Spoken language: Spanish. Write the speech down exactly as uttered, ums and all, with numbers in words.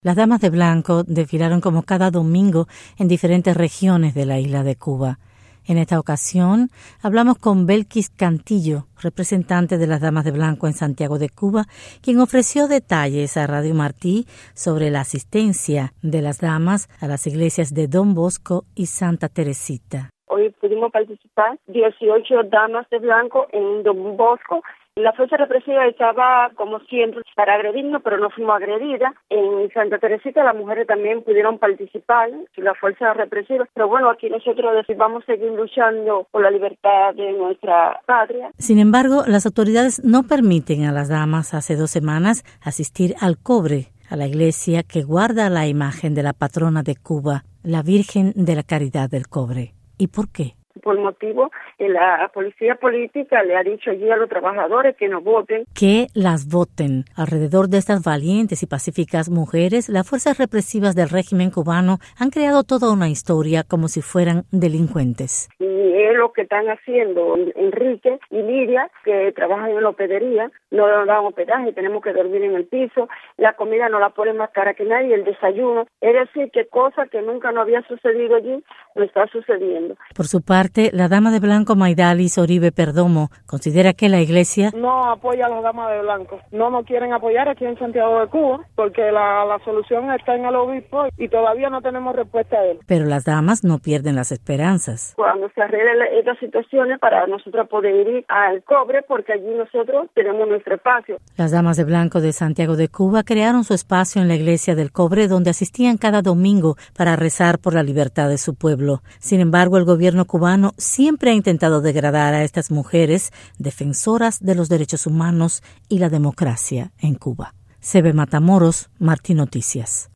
Las damas de blanco desfilaron como cada domingo en diferentes regiones de la isla de Cuba. En esta ocasión hablamos con Belkis Cantillo, representante de las damas de blanco en Santiago de Cuba, quien ofreció detalles a Radio Martí sobre la asistencia de las damas a las iglesias de Don Bosco y Santa Teresita. Hoy pudimos participar dieciocho damas de blanco en Don Bosco. La fuerza represiva estaba, como siempre, para agredirnos, pero no fuimos agredidas. En Santa Teresita las mujeres también pudieron participar, la fuerza represiva. Pero bueno, aquí nosotros vamos a seguir luchando por la libertad de nuestra patria. Sin embargo, las autoridades no permiten a las damas hace dos semanas asistir al cobre, a la iglesia que guarda la imagen de la patrona de Cuba, la Virgen de la Caridad del Cobre. ¿Y por qué? Por motivo que la policía política le ha dicho allí a los trabajadores que no voten. Que las voten. Alrededor de estas valientes y pacíficas mujeres, las fuerzas represivas del régimen cubano han creado toda una historia como si fueran delincuentes. Y es lo que están haciendo Enrique y Lidia, que trabajan en la hospedería, no nos dan hospedaje, tenemos que dormir en el piso, la comida no la ponen más cara que nadie, el desayuno. Es decir, que cosa que nunca no había sucedido allí, no está sucediendo. Por su parte, la dama de blanco Maidalis Oribe Perdomo considera que la iglesia no apoya a las damas de blanco. No nos quieren apoyar aquí en Santiago de Cuba porque la, la solución está en el obispo y todavía no tenemos respuesta a él. Pero las damas no pierden las esperanzas. Cuando se arreglen estas situaciones para nosotros poder ir al cobre, porque allí nosotros tenemos nuestro espacio. Las damas de blanco de Santiago de Cuba crearon su espacio en la iglesia del Cobre, donde asistían cada domingo para rezar por la libertad de su pueblo. Sin embargo, el gobierno cubano siempre ha intentado degradar a estas mujeres defensoras de los derechos humanos y la democracia en Cuba. Sebe Matamoros, Martí Noticias.